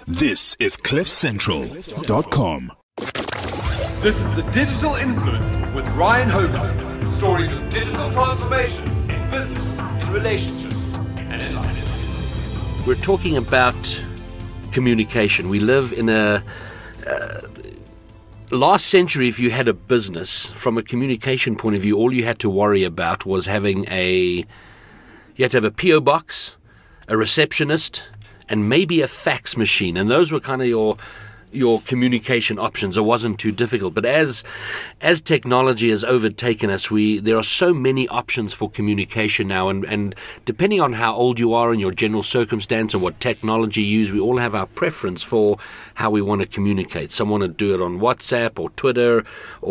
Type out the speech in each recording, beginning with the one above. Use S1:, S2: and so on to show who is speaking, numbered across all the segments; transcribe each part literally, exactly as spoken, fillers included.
S1: This is cliff central dot com.
S2: This is The Digital Influence with Ryan Hogarth. Stories of digital transformation in business, in relationships, and in life.
S3: We're talking about communication. We live in a... Uh, last century, if you had a business, from a communication point of view, all you had to worry about was having a... You had to have a P O box, a receptionist, and maybe a fax machine. And those were kind of your... your communication options. It wasn't too difficult. But as as technology has overtaken us, we there are so many options for communication now, and, and depending on how old you are and your general circumstance and what technology you use, we all have our preference for how we want to communicate. Some want to do it on WhatsApp or Twitter,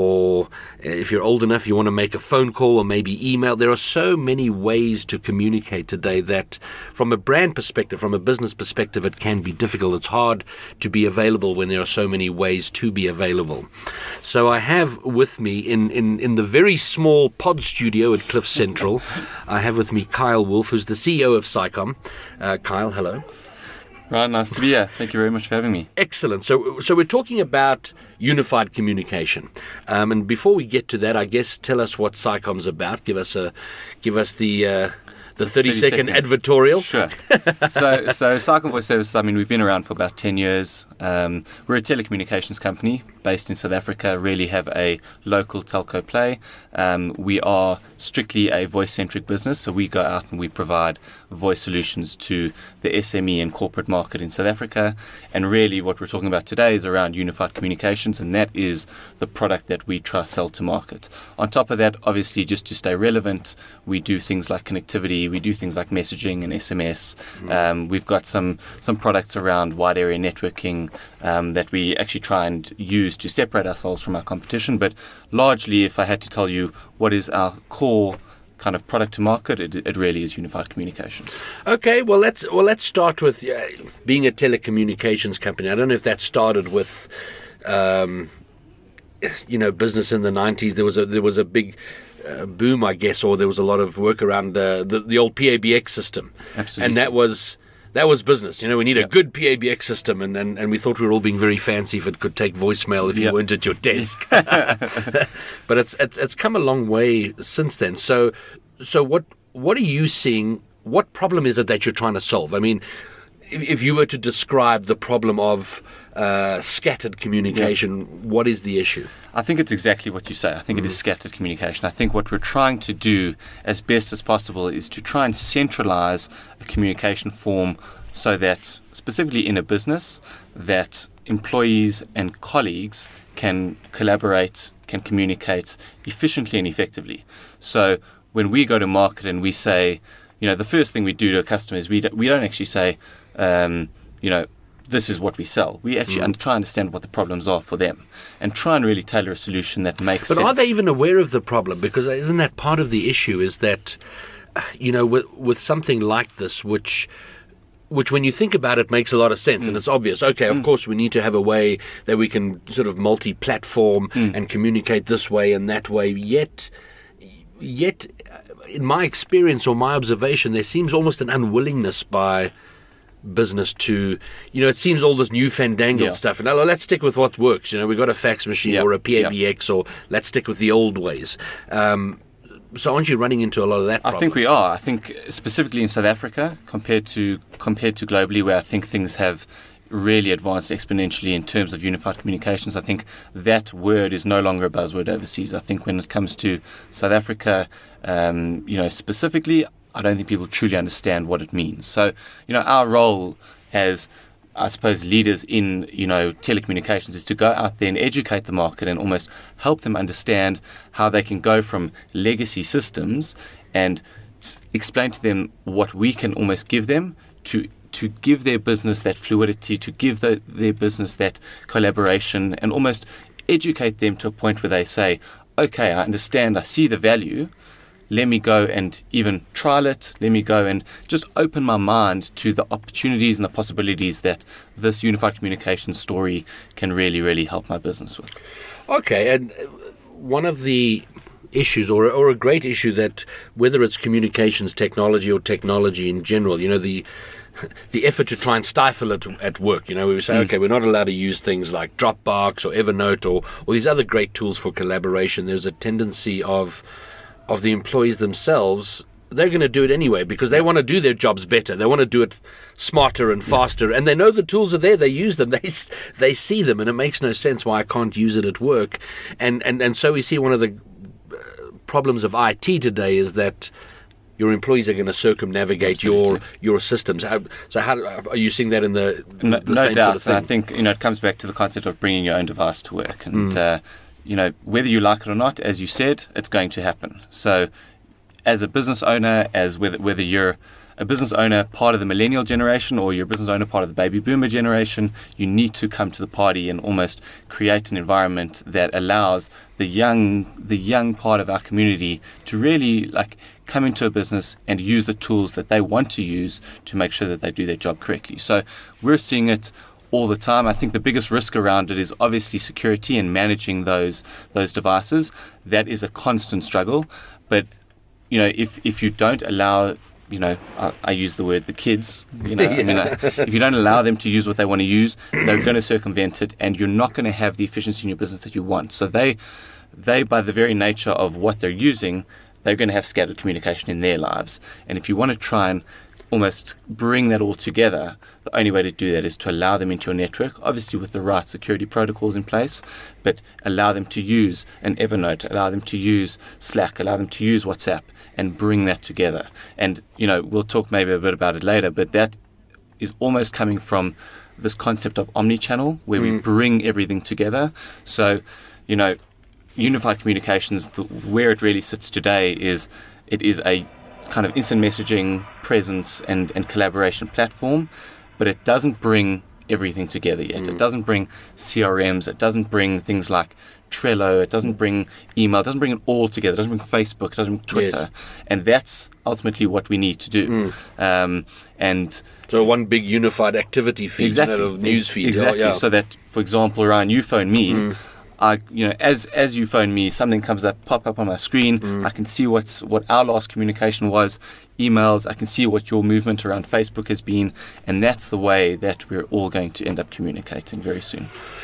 S3: or if you're old enough, you want to make a phone call or maybe email. There are so many ways to communicate today that from a brand perspective, from a business perspective, it can be difficult. It's hard to be available when there are so many ways to be available. So I have with me in, in, in the very small pod studio at Cliff Central, I have with me Kyle Wolf, who's the C E O of SciComm. Uh, Kyle, hello.
S4: Right, nice to be here. Thank you very much for having me.
S3: Excellent. So so we're talking about unified communication. Um, and before we get to that, I guess tell us what SciComm's about. Give us a give us the uh, the thirty second advertorial.
S4: Sure. so, so SciComm Voice Services, I mean, we've been around for about ten years. Um, we're a telecommunications company based in South Africa, really have a local telco play. Um, we are strictly a voice-centric business, so we go out and we provide voice solutions to the S M E and corporate market in South Africa. And really what we're talking about today is around unified communications, and that is the product that we try to sell to market. On top of that, obviously, just to stay relevant, we do things like connectivity, we do things like messaging and S M S. Mm. Um, we've got some, some products around wide area networking um, that we actually try and use to separate ourselves from our competition. But largely, if I had to tell you what is our core kind of product to market, it, it really is unified communications.
S3: Okay, well let's well let's start with uh, being a telecommunications company. I don't know if that started with um, you know business in the nineties. There was a there was a big uh, boom, I guess, or there was a lot of work around uh, the the old P A B X system.
S4: Absolutely.
S3: And that was That was business. You know, we need
S4: yep.
S3: a good P A B X system, and, and, and we thought we were all being very fancy if it could take voicemail if
S4: yep.
S3: you weren't at your desk. But it's, it's it's come a long way since then. So so what what are you seeing? What problem is it that you're trying to solve? I mean, if, if you were to describe the problem of uh, scattered communication, yep. what is the issue?
S4: I think it's exactly what you say. I think mm. it is scattered communication. I think what we're trying to do as best as possible is to try and centralize a communication form so that, specifically in a business, that employees and colleagues can collaborate, can communicate efficiently and effectively. So when we go to market and we say, you know, the first thing we do to a customer is we don't, we don't actually say, um, you know, this is what we sell. We actually mm. try and understand what the problems are for them and try and really tailor a solution that makes
S3: but
S4: sense.
S3: But are they even aware of the problem? Because isn't that part of the issue, is that, you know, with, with something like this, which, which when you think about it makes a lot of sense mm. and it's obvious. Okay, of mm. course we need to have a way that we can sort of multi-platform mm. and communicate this way and that way. Yet, yet, in my experience or my observation, there seems almost an unwillingness by business to, you know, it seems all this new fandangled yeah. stuff, and oh, let's stick with what works. You know, we've got a fax machine yeah. or a P A B X, yeah. or let's stick with the old ways. Um, so aren't you running into a lot of that problem?
S4: I think we are. I think specifically in South Africa, compared to compared to globally, where I think things have really advanced exponentially in terms of unified communications. I think that word is no longer a buzzword overseas. I think when it comes to South Africa, um, you know, specifically, I don't think people truly understand what it means. So, you know, our role as, I suppose, leaders in, you know, telecommunications is to go out there and educate the market and almost help them understand how they can go from legacy systems and explain to them what we can almost give them to to give their business that fluidity, to give the, their business that collaboration, and almost educate them to a point where they say, okay, I understand, I see the value, let me go and even trial it, let me go and just open my mind to the opportunities and the possibilities that this unified communication story can really, really help my business with.
S3: Okay, and one of the issues, or or a great issue, that whether it's communications technology or technology in general, you know, the the effort to try and stifle it at work. You know, we would say,
S4: Mm.
S3: okay, we're not allowed to use things like Dropbox or Evernote or, or these other great tools for collaboration. There's a tendency of of the employees themselves. They're going to do it anyway because they want to do their jobs better. They want to do it smarter and faster, and they know the tools are there. They use them. They s- they see them, and it makes no sense why I can't use it at work. And and, and so we see one of the uh, problems of I T today is that your employees are going to circumnavigate
S4: Absolutely.
S3: your your systems. How, so how are you seeing that in the,
S4: No,
S3: the
S4: no
S3: same
S4: doubt.
S3: sort of
S4: And I
S3: thing?
S4: think, you know, it comes back to the concept of bringing your own device to work. And,
S3: Mm.
S4: uh, you know, whether you like it or not, as you said, it's going to happen. So as a business owner, as whether, whether you're a business owner part of the millennial generation or you're a business owner part of the baby boomer generation, you need to come to the party and almost create an environment that allows the young the young part of our community to really like come into a business and use the tools that they want to use to make sure that they do their job correctly. So we're seeing it all the time. I think the biggest risk around it is obviously security and managing those those devices. That is a constant struggle. But you know, if if you don't allow, you know, I, I use the word the kids, you know, I mean, uh, if you don't allow them to use what they want to use, they're going to circumvent it, and you're not going to have the efficiency in your business that you want. So they, they by the very nature of what they're using, they're going to have scattered communication in their lives. And if you want to try and almost bring that all together, the only way to do that is to allow them into your network, obviously with the right security protocols in place, but allow them to use an Evernote, allow them to use Slack, allow them to use WhatsApp, and bring that together. And, you know, we'll talk maybe a bit about it later, but that is almost coming from this concept of omni-channel, where mm. we bring everything together. So, you know, unified communications, the, where it really sits today is it is a kind of instant messaging presence and, and collaboration platform, but it doesn't bring everything together yet. Mm. It doesn't bring C R Ms, it doesn't bring things like Trello, it doesn't bring email, it doesn't bring it all together, it doesn't bring Facebook, it doesn't bring Twitter.
S3: Yes.
S4: And that's ultimately what we need to do. Mm. Um, and
S3: so one big unified activity feed,
S4: exactly,
S3: you know, news feed.
S4: Exactly,
S3: yeah, yeah.
S4: so that, for example, Ryan, you phone me, mm. I, you know, as as you phone me, something comes up, pop up on my screen. Mm. I can see what's what our last communication was, emails. I can see what your movement around Facebook has been, and that's the way that we're all going to end up communicating very soon.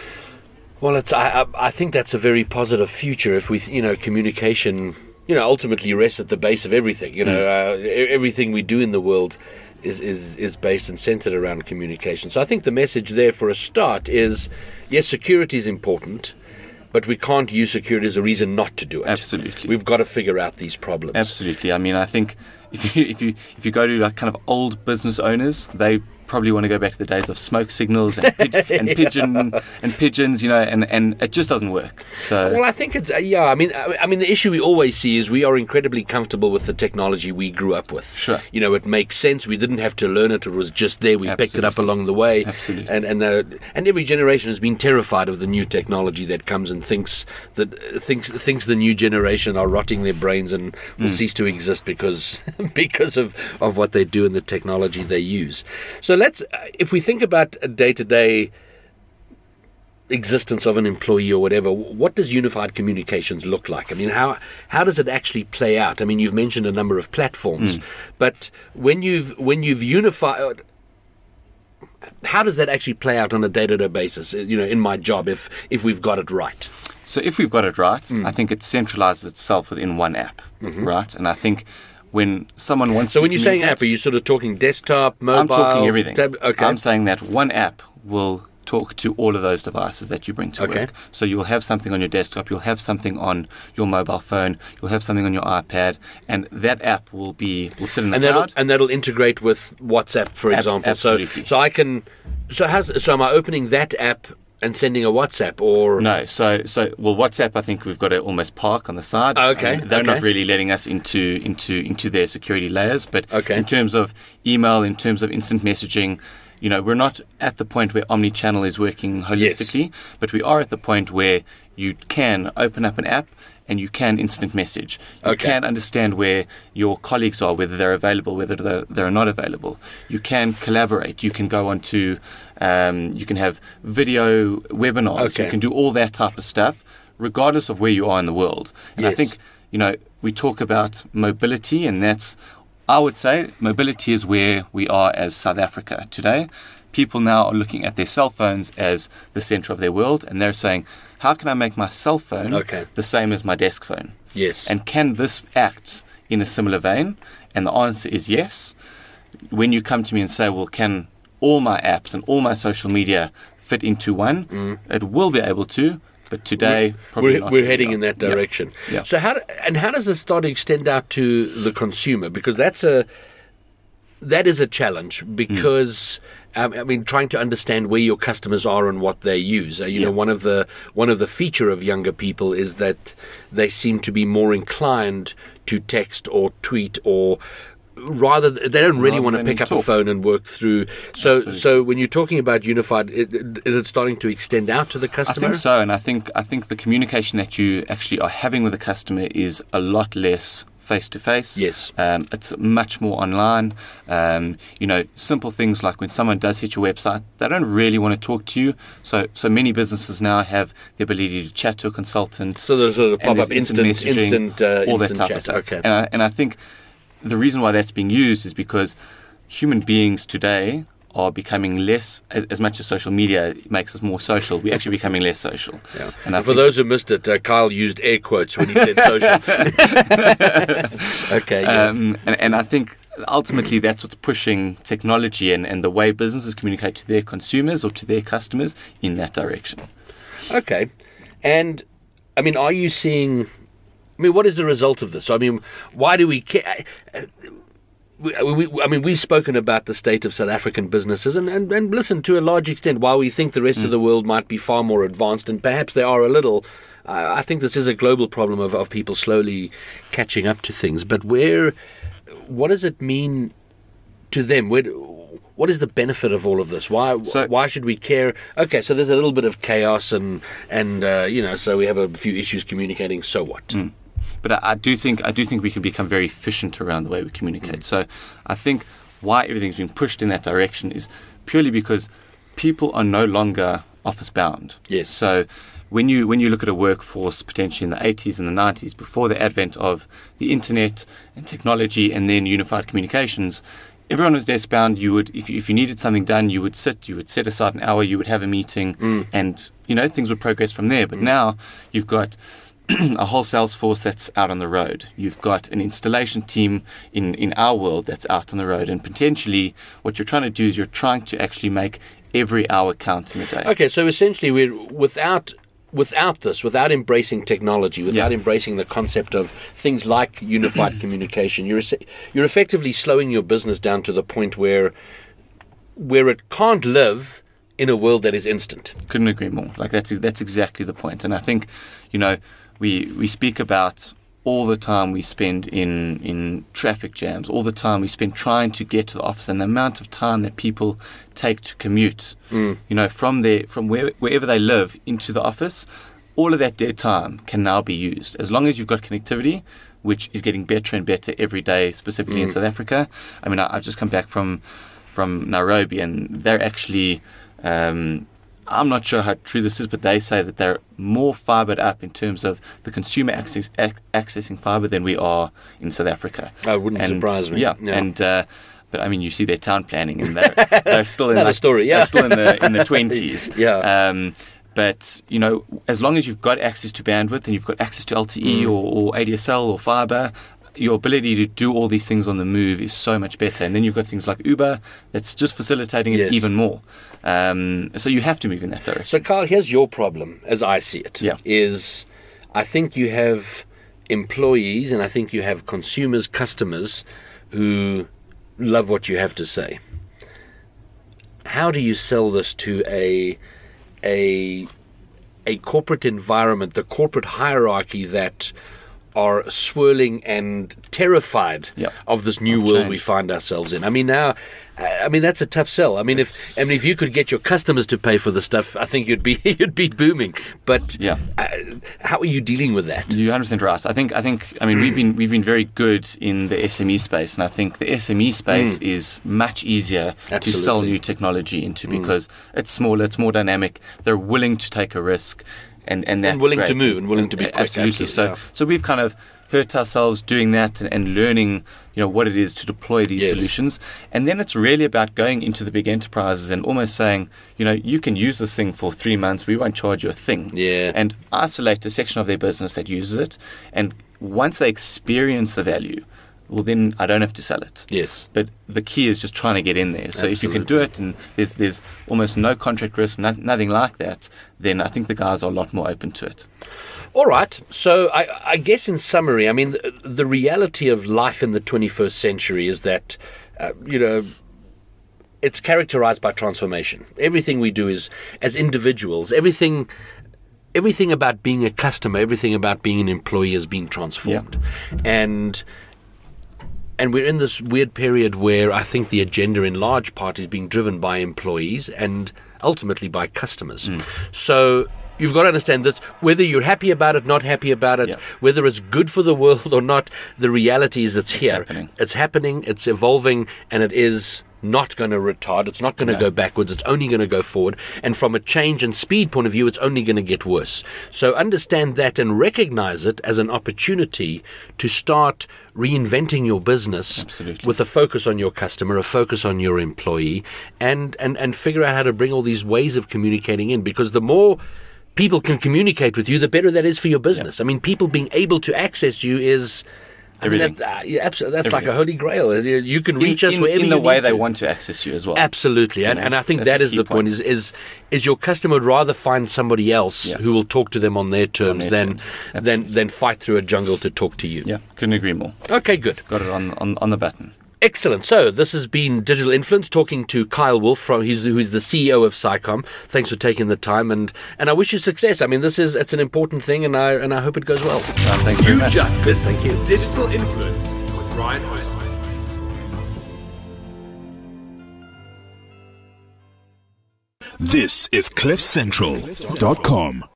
S3: Well, it's I, I think that's a very positive future if we, you know, communication, you know, ultimately rests at the base of everything. You know, mm. uh, everything we do in the world is, is, is based and centered around communication. So I think the message there for a start is, yes, security is important, but we can't use security as a reason not to do it.
S4: Absolutely.
S3: We've got to figure out these problems.
S4: Absolutely. I mean, I think if you if you if you go to like kind of old business owners, they probably want to go back to the days of smoke signals and, pid- and
S3: yeah.
S4: pigeon and pigeons, you know, and, and it just doesn't work. So
S3: well, I think it's uh, yeah. I mean, I, I mean, the issue we always see is we are incredibly comfortable with the technology we grew up with.
S4: Sure.
S3: You know, it makes sense. We didn't have to learn it; it was just there. We
S4: Absolutely.
S3: picked it up along the way.
S4: Absolutely.
S3: And and uh, and every generation has been terrified of the new technology that comes and thinks that uh, thinks thinks the new generation are rotting their brains and will
S4: Mm.
S3: cease to exist because because of of what they do and the technology they use. So let's uh, if we think about a day-to-day existence of an employee or whatever, what does unified communications look like? I mean, how how does it actually play out? I mean, you've mentioned a number of platforms, mm. but when you've when you've unified, how does that actually play out on a day-to-day basis? You know, in my job, if if we've got it right.
S4: So if we've got it right,
S3: Mm.
S4: I think it centralizes itself within one app,
S3: Mm-hmm.
S4: right? And I think when someone wants
S3: So
S4: to
S3: when you're saying
S4: communicate-
S3: app, are you sort of talking desktop, mobile?
S4: I'm talking everything.
S3: Tab- okay.
S4: I'm saying that one app will talk to all of those devices that you bring to
S3: Okay.
S4: work. So you'll have something on your desktop, you'll have something on your mobile phone, you'll have something on your iPad, and that app will be will sit in the
S3: and
S4: cloud.
S3: that'll and that'll integrate with WhatsApp, for
S4: Abs-
S3: example.
S4: absolutely.
S3: So so I can so has so am I opening that app and sending a WhatsApp or
S4: No, so so well, WhatsApp. I think we've got to almost park on the side.
S3: Oh, okay,
S4: I mean, they're
S3: okay.
S4: not really letting us into into into their security layers. But
S3: Okay.
S4: in terms of email, in terms of instant messaging, you know, we're not at the point where omni-channel is working holistically, but we are at the point where you can open up an app and you can instant message. You
S3: Okay.
S4: can understand where your colleagues are, whether they're available, whether they're, they're not available. You can collaborate. You can go on to, um, you can have video webinars.
S3: Okay.
S4: You can do all that type of stuff, regardless of where you are in the world. And I
S3: Yes.
S4: think, you know, we talk about mobility, and that's I would say mobility is where we are as South Africa today. People now are looking at their cell phones as the center of their world, and they're saying, how can I make my cell phone
S3: Okay.
S4: the same as my desk phone?
S3: Yes.
S4: And can this act in a similar vein? And the answer is yes. When you come to me and say, well, can all my apps and all my social media fit into one? Mm. It will be able to, but today
S3: we're,
S4: probably
S3: we're,
S4: not.
S3: we're heading in that direction.
S4: Yeah. Yeah.
S3: So how do, and how does this start to extend out to the consumer? Because that's a that is a challenge because. Mm. Um, I mean, trying to understand where your customers are and what they use. Uh, you
S4: yeah.
S3: know, one of the one of the feature of younger people is that they seem to be more inclined to text or tweet, or rather, they don't really
S4: rather
S3: want to pick up
S4: talk.
S3: a phone and work through. So,
S4: Absolutely.
S3: so when you're talking about unified, it, is it starting to extend out to the customer?
S4: I think so, and I think I think the communication that you actually are having with the customer is a lot less face-to-face.
S3: Yes.
S4: Um, it's much more online. Um, you know, simple things like when someone does hit your website, they don't really want to talk to you. So so many businesses now have the ability to chat to a consultant.
S3: So there's sort of
S4: and
S3: pop-up
S4: there's
S3: instant,
S4: messaging,
S3: instant, uh,
S4: all that
S3: instant
S4: type
S3: chat.
S4: of stuff.
S3: Okay.
S4: And I, and I think the reason why that's being used is because human beings today are becoming less, as, as much as social media makes us more social, we're actually becoming less social.
S3: Yeah.
S4: And I
S3: For
S4: think
S3: those who missed it, uh, Kyle used air quotes when he said social. Okay. Yeah.
S4: Um, and, and I think ultimately that's what's pushing technology and, and the way businesses communicate to their consumers or to their customers in that direction.
S3: Okay. And, I mean, are you seeing... I mean, what is the result of this? I mean, why do we care? We, we, I mean, we've spoken about the state of South African businesses, and, and, and listen, to a large extent, while we think the rest mm. of the world might be far more advanced, and perhaps they are a little, uh, I think this is a global problem of, of people slowly catching up to things. But where, what does it mean to them? Where, what is the benefit of all of this? Why
S4: so,
S3: why should we care? Okay, so there's a little bit of chaos, and, and uh, you know, so we have a few issues communicating, so what?
S4: Mm. But I, I do think I do think we can become very efficient around the way we communicate. Mm. So I think why everything's been pushed in that direction is purely because people are no longer office bound.
S3: Yes.
S4: So when you when you look at a workforce potentially in the eighties and the nineties, before the advent of the internet and technology and then unified communications, everyone was desk bound. You would, if you, if you needed something done, you would sit, you would set aside an hour, you would have a meeting, mm. and you know things would progress from there. But mm. now you've got a whole sales force that's out on the road. You've got an installation team in, in our world that's out on the road. And potentially what you're trying to do is you're trying to actually make every hour count in the day.
S3: Okay, so essentially we're without without this, without embracing technology, without
S4: yeah.
S3: embracing the concept of things like unified communication, you're you're effectively slowing your business down to the point where where it can't live in a world that is instant.
S4: Couldn't agree more. Like that's that's exactly the point. And I think, you know, We we speak about all the time we spend in, in traffic jams, all the time we spend trying to get to the office, and the amount of time that people take to commute, mm. you know, from their from where, wherever they live into the office, all of that dead time can now be used. As long as you've got connectivity, which is getting better and better every day, specifically mm. in South Africa. I mean, I, I've just come back from from Nairobi, and they're actually... Um, I'm not sure how true this is, but they say that they're more fibered up in terms of the consumer access, ac- accessing fiber than we are in South Africa.
S3: That wouldn't
S4: and,
S3: surprise me.
S4: Yeah,
S3: yeah.
S4: and uh, but I mean, you see their town planning, and they're, they're still in
S3: Another
S4: like,
S3: story. Yeah,
S4: they're still in the in the twenties.
S3: yeah.
S4: Um, but you know, as long as you've got access to bandwidth and you've got access to L T E mm. or, or A D S L or fiber, your ability to do all these things on the move is so much better. And then you've got things like Uber that's just facilitating it
S3: yes.
S4: even more. Um, so you have to move in that direction.
S3: So, Carl, here's your problem, as I see it,
S4: yeah.
S3: is I think you have employees and I think you have consumers, customers who love what you have to say. How do you sell this to a a a corporate environment, the corporate hierarchy that are swirling and terrified
S4: yep.
S3: of this new
S4: of
S3: world
S4: change.
S3: we find ourselves in? I mean, now, I mean that's a tough sell. I mean, it's, if I mean if you could get your customers to pay for the stuff, I think you'd be you'd be booming. But
S4: yeah.
S3: uh, how are you dealing with that?
S4: You're one hundred percent right. I think I think I mean we've been we've been very good in the S M E space, and I think the S M E space mm. is much easier
S3: Absolutely.
S4: to sell new technology into because mm. it's smaller, it's more dynamic. They're willing to take a risk. And, and that's
S3: and willing
S4: great.
S3: to move and willing to be quick.
S4: Absolutely. So
S3: yeah.
S4: so we've kind of hurt ourselves doing that and, and learning, you know, what it is to deploy these
S3: Yes.
S4: solutions. And then it's really about going into the big enterprises and almost saying, you know, you can use this thing for three months. We won't charge you a thing.
S3: Yeah.
S4: And isolate a section of their business that uses it. And once they experience the value, well, then I don't have to sell it.
S3: Yes.
S4: But the key is just trying to get in there. So if you can do it and there's there's almost no contract risk, no, nothing like that, then I think the guys are a lot more open to it.
S3: All right. So I, I guess in summary, I mean, the, the reality of life in the twenty-first century is that, uh, you know, it's characterized by transformation. Everything we do is, as individuals, everything... Everything about being a customer, everything about being an employee is being transformed. Yeah. And and we're in this weird period where I think the agenda in large part is being driven by employees and ultimately by customers. Mm. So you've got to understand that whether you're happy about it, not happy about it, yeah. whether it's good for the world or not, the reality is it's, it's here.
S4: Happening.
S3: It's happening, it's evolving, and it is not going to retard. It's not going to
S4: no.
S3: go backwards. It's only going to go forward. And from a change and speed point of view, it's only going to get worse. So understand that and recognize it as an opportunity to start reinventing your business
S4: Absolutely.
S3: with a focus on your customer, a focus on your employee, and, and, and figure out how to bring all these ways of communicating in. Because the more people can communicate with you, the better that is for your business. Yeah. I mean, people being able to access you is... I mean,
S4: Everything.
S3: that, uh, yeah, absolutely, that's
S4: Everything.
S3: like a holy grail. You can reach
S4: in,
S3: us
S4: in,
S3: wherever
S4: in the
S3: you
S4: way
S3: need
S4: they
S3: to.
S4: want to access you as well.
S3: Absolutely, and,
S4: You know,
S3: and I think
S4: that's
S3: that
S4: a
S3: is
S4: key
S3: the point.
S4: point.
S3: Is, is is your customer would rather find somebody else
S4: Yeah.
S3: who will talk to them on their terms
S4: their
S3: than
S4: terms.
S3: than than fight through a jungle to talk to you.
S4: Yeah, couldn't agree more.
S3: Okay, good.
S4: Got it on, on, on the button.
S3: Excellent. So this has been Digital Influence, talking to Kyle Wolf, from he's, who's the C E O of SciComm. Thanks for taking the time, and, and I wish you success. I mean, this is it's an important thing, and I and I hope it goes well.
S4: Uh, thank you very
S2: You
S4: much.
S2: just listened
S3: Thank you.
S2: to Digital Influence with Ryan Hoyt.
S1: This is cliff central dot com.